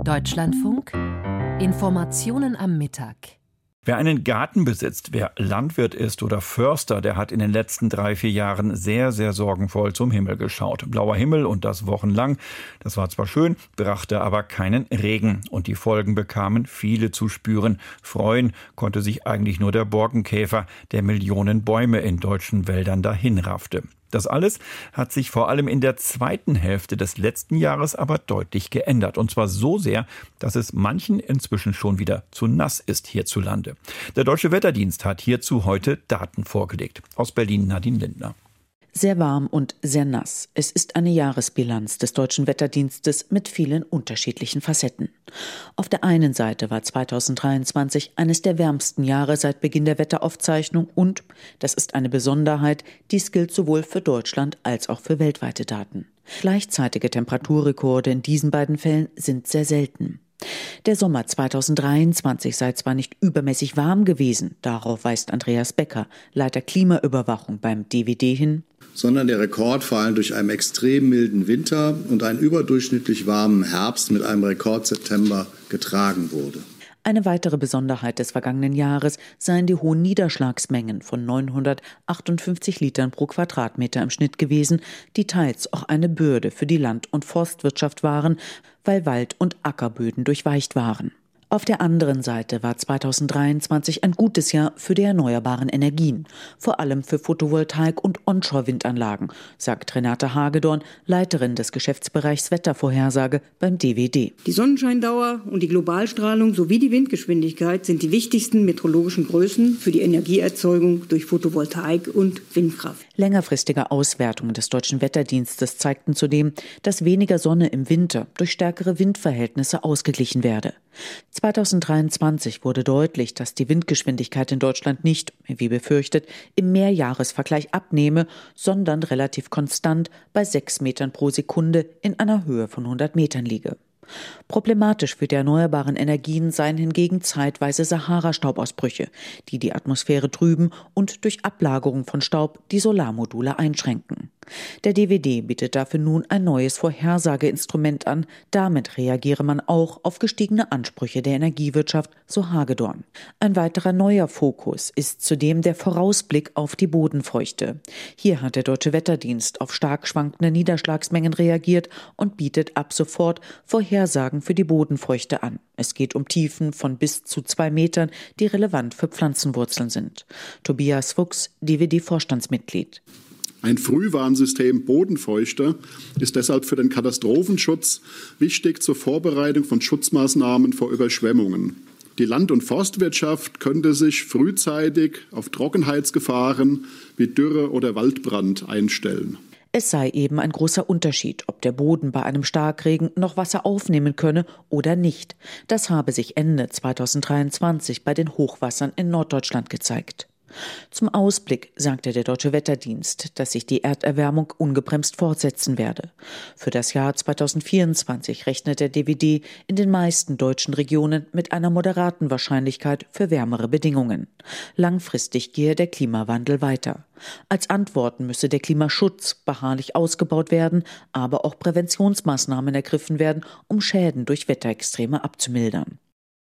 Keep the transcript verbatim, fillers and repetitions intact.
Deutschlandfunk Informationen am Mittag. Wer einen Garten besitzt, wer Landwirt ist oder Förster, der hat in den letzten drei, vier Jahren sehr, sehr sorgenvoll zum Himmel geschaut. Blauer Himmel und das wochenlang. Das war zwar schön, brachte aber keinen Regen. Und die Folgen bekamen viele zu spüren. Freuen konnte sich eigentlich nur der Borkenkäfer, der Millionen Bäume in deutschen Wäldern dahinraffte. Das alles hat sich vor allem in der zweiten Hälfte des letzten Jahres aber deutlich geändert. Und zwar so sehr, dass es manchen inzwischen schon wieder zu nass ist hierzulande. Der Deutsche Wetterdienst hat hierzu heute Daten vorgelegt. Aus Berlin Nadine Lindner. Sehr warm und sehr nass. Es ist eine Jahresbilanz des Deutschen Wetterdienstes mit vielen unterschiedlichen Facetten. Auf der einen Seite war zweitausenddreiundzwanzig eines der wärmsten Jahre seit Beginn der Wetteraufzeichnung und, das ist eine Besonderheit, dies gilt sowohl für Deutschland als auch für weltweite Daten. Gleichzeitige Temperaturrekorde in diesen beiden Fällen sind sehr selten. Der Sommer zweitausenddreiundzwanzig sei zwar nicht übermäßig warm gewesen, darauf weist Andreas Becker, Leiter Klimaüberwachung beim D W D hin, sondern der Rekord vor allem durch einen extrem milden Winter und einen überdurchschnittlich warmen Herbst mit einem Rekord-September getragen wurde. Eine weitere Besonderheit des vergangenen Jahres seien die hohen Niederschlagsmengen von neunhundertachtundfünfzig Litern pro Quadratmeter im Schnitt gewesen, die teils auch eine Bürde für die Land- und Forstwirtschaft waren, weil Wald- und Ackerböden durchweicht waren. Auf der anderen Seite war zweitausenddreiundzwanzig ein gutes Jahr für die erneuerbaren Energien, vor allem für Photovoltaik- und Onshore-Windanlagen, sagt Renate Hagedorn, Leiterin des Geschäftsbereichs Wettervorhersage beim D W D. Die Sonnenscheindauer und die Globalstrahlung sowie die Windgeschwindigkeit sind die wichtigsten meteorologischen Größen für die Energieerzeugung durch Photovoltaik und Windkraft. Längerfristige Auswertungen des Deutschen Wetterdienstes zeigten zudem, dass weniger Sonne im Winter durch stärkere Windverhältnisse ausgeglichen werde. zweitausenddreiundzwanzig wurde deutlich, dass die Windgeschwindigkeit in Deutschland nicht, wie befürchtet, im Mehrjahresvergleich abnehme, sondern relativ konstant bei sechs Metern pro Sekunde in einer Höhe von hundert Metern liege. Problematisch für die erneuerbaren Energien seien hingegen zeitweise Sahara-Staubausbrüche, die die Atmosphäre trüben und durch Ablagerung von Staub die Solarmodule einschränken. Der D W D bietet dafür nun ein neues Vorhersageinstrument an. Damit reagiere man auch auf gestiegene Ansprüche der Energiewirtschaft, so Hagedorn. Ein weiterer neuer Fokus ist zudem der Vorausblick auf die Bodenfeuchte. Hier hat der Deutsche Wetterdienst auf stark schwankende Niederschlagsmengen reagiert und bietet ab sofort Vorhersagen für die Bodenfeuchte an. Es geht um Tiefen von bis zu zwei Metern, die relevant für Pflanzenwurzeln sind. Tobias Fuchs, D W D-Vorstandsmitglied. Ein Frühwarnsystem Bodenfeuchte ist deshalb für den Katastrophenschutz wichtig zur Vorbereitung von Schutzmaßnahmen vor Überschwemmungen. Die Land- und Forstwirtschaft könnte sich frühzeitig auf Trockenheitsgefahren wie Dürre oder Waldbrand einstellen. Es sei eben ein großer Unterschied, ob der Boden bei einem Starkregen noch Wasser aufnehmen könne oder nicht. Das habe sich Ende zweitausenddreiundzwanzig bei den Hochwassern in Norddeutschland gezeigt. Zum Ausblick sagte der Deutsche Wetterdienst, dass sich die Erderwärmung ungebremst fortsetzen werde. Für das Jahr zweitausendvierundzwanzig rechnet der D W D in den meisten deutschen Regionen mit einer moderaten Wahrscheinlichkeit für wärmere Bedingungen. Langfristig gehe der Klimawandel weiter. Als Antworten müsse der Klimaschutz beharrlich ausgebaut werden, aber auch Präventionsmaßnahmen ergriffen werden, um Schäden durch Wetterextreme abzumildern.